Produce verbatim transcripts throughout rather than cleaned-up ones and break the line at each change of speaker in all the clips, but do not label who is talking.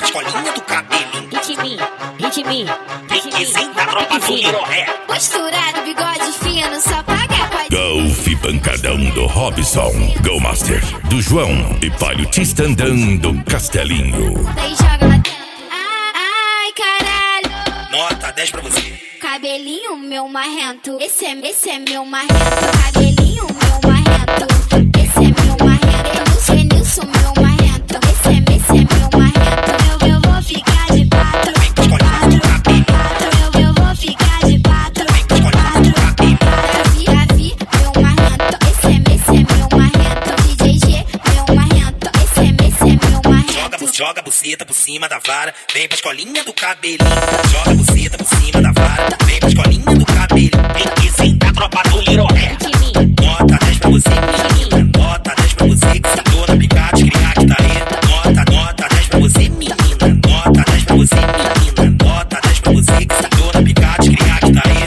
pra escolinha do cabelinho.
Ritmi, ritmi,
Piquezinho da tropa do Liroré.
Posturado, bigode fino, só paga com a
Golf pancadão do Robson, Go Master do João e palhotista andando do Castelinho.
daí joga lá dentro. Ai, caralho.
Nota dez pra você.
Cabelinho, meu marrento. Esse é, esse é meu marrento. Cabelinho, meu marrento. Esse é meu marrento. Denilson, meu marrento. Esse é, esse é meu marrento. Eu, eu vou ficar de quatro. Eu, eu vou ficar de quatro. Davi, Davi, meu marrento. Esse é, esse é meu marrento. D J G, meu marrento. Esse é, esse é meu
Joga,
marrento.
bu- joga a buceta por cima da vara, vem pra escolinha do cabelinho. Joga a buceta por cima da vara, vem pra escolinha do cabelinho. Piquezinho da tropa do Liroré.
ritmi,
Nota dez pra você, menina. Nota dez pra você que sentou na picate, criar que tá aí. Nota, nota dez pra você, menina. Nota dez pra você, menina. Nota dez pra você que sentou na picate, criar que tá aí.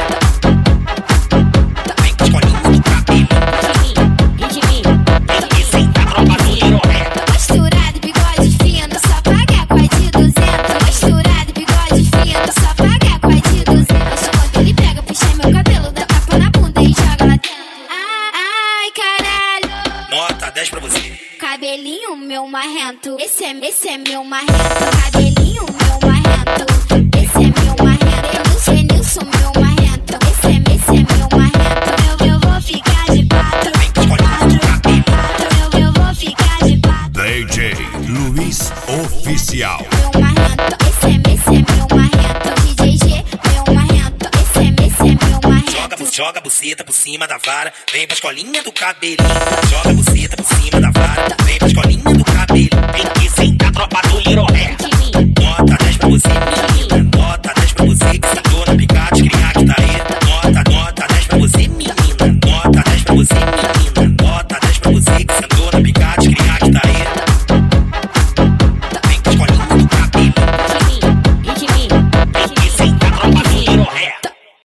Vem pra escolinha do cabelinho.
ritmi,
Piquezinho da tropa do Liroré.
Posturado, bigode fino, só paga com a de duzentos. Posturado, bigode fino, só paga com a de duzentos. Quando ele pega, puxa meu cabelo, dá tapa na bunda e joga lá dentro. Ai, caralho.
Nota dez pra você.
Cabelinho, meu marrento. Esse é, esse é meu marrento. Cabelinho, meu marrento. Esse é meu marrento. Denilson, meu marrento. Esse é, esse é meu marrento. Eu, eu vou ficar de quatro. Eu, eu vou ficar de quatro.
D J Luiz Oficial.
Meu marrento, esse é, esse é meu marrento. D J G, meu marrento. Esse é, esse é meu
Joga,
marrento.
bu- joga a buceta por cima da vara, vem pra escolinha do cabelinho. Joga a buceta por cima da vara, vem pra escolinha do